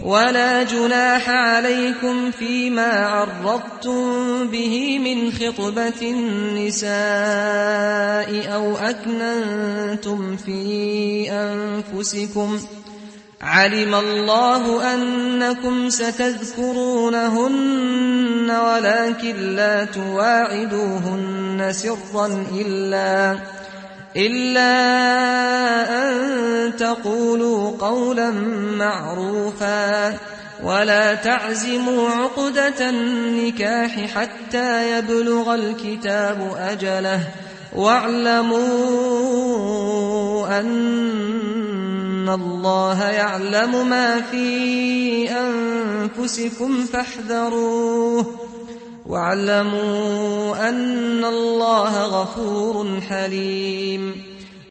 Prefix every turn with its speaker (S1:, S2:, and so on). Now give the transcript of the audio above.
S1: ولا جناح عليكم فيما عرضتم به من خطبة النساء أو أكننتم في أنفسكم علم الله أنكم ستذكرونهن ولكن لا تواعدوهن سرا إلا أن تقولوا قولا معروفا ولا تعزموا عقدة النكاح حتى يبلغ الكتاب أجله واعلموا أن الله يعلم ما في أنفسكم فاحذروه واعلموا أن الله غفور حليم